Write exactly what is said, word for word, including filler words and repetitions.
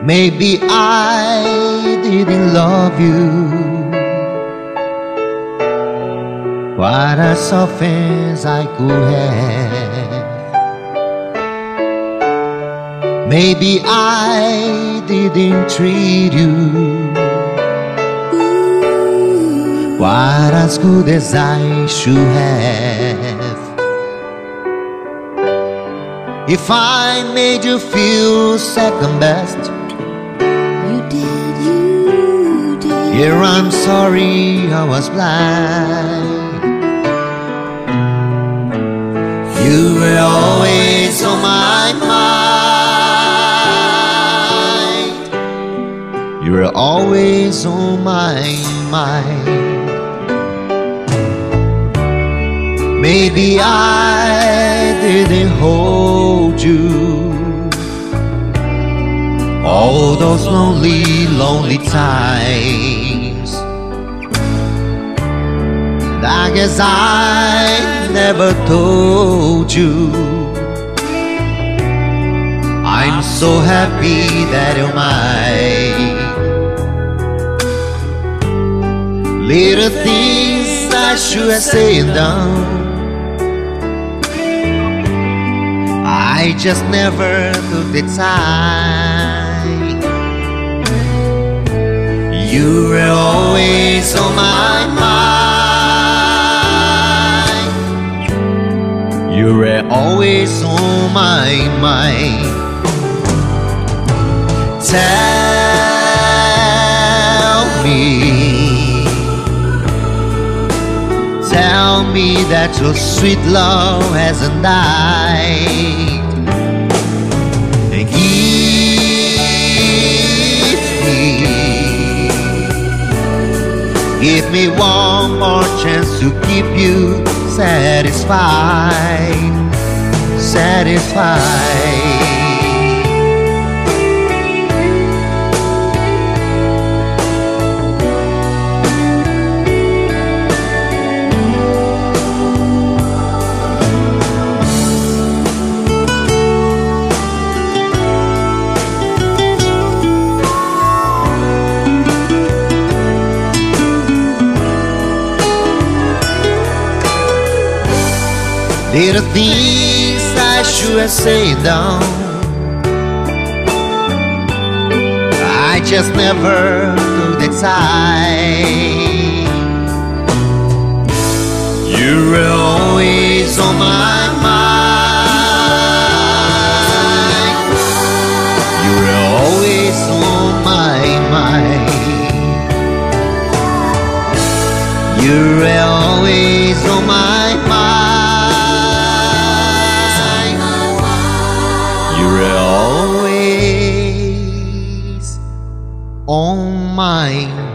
Maybe I didn't love you quite as often as I could have. Maybe I didn't treat you quite as good as I should have. If I made you feel second best, you did, you did. yeah, I'm sorry I was blind. You were always on my mind. You were always on my mind. Maybe I didn't hold you all those lonely, lonely times. And I guess I never told you I'm so happy that you're mine. Little things I should have said and done, I just never took the time. You were always on my mind. You were always on my mind. Tell me, tell me that your sweet love hasn't died. And give me, give me one more chance to keep you satisfied, satisfied. Little things I should have said and done, I just never took the time. You were always on my mind. You were always on my mind. You were always on my mind. You're always on my